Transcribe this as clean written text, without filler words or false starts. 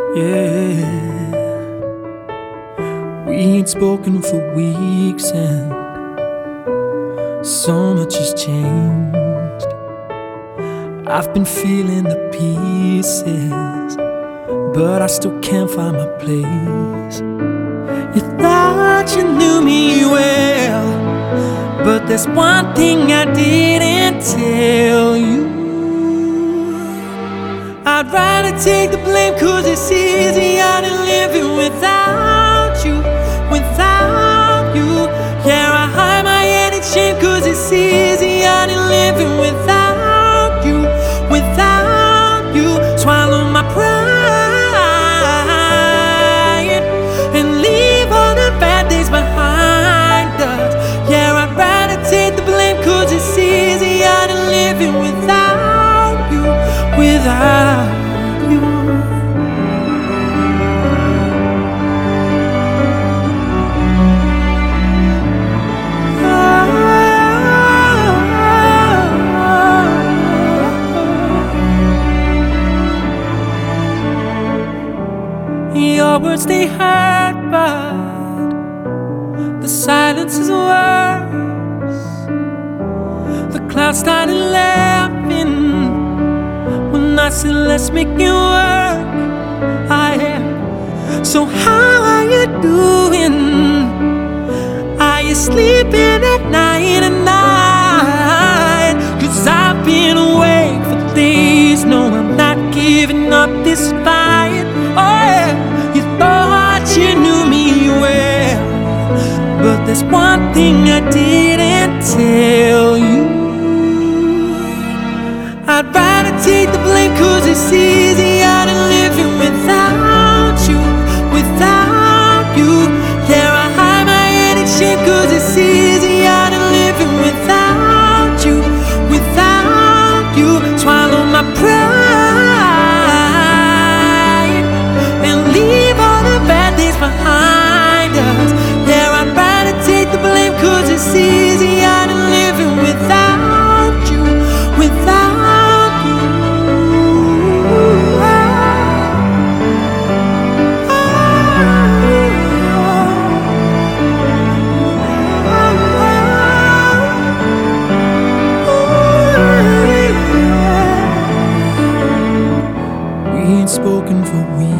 Yeah, we ain't spoken for weeks and so much has changed. I've been feeling the pieces, but I still can't find my place. You thought you knew me well, but there's one thing I didn't tell you. I'd rather take the blame, 'cause it's easier than living without you, without you. Yeah, I hide my head in shame, 'cause it's easier than living without you, without you. Swallow my pride and leave all the bad days behind us. Yeah, I'd rather take the blame, 'cause it's easier than living without you, without you. Your words, they hurt, but the silence is worse. The clouds started laughing when I said, let's make it work. I am. So how are you doing? Are you sleeping at night and night? 'Cause I've been awake for days. No, I'm not giving up this fight. Oh yeah, you thought you knew me well, but there's one thing I didn't tell you. I'd rather take the blame, 'cause it's easier than living without you, without you. Yeah, I hide my head in shame, 'cause it's easier than living without you, without you. Swallow my pride and leave all the bad days behind us. Yeah, I'd rather take the blame, 'cause it's easier than living without you, without you. We ain't spoken for weeks.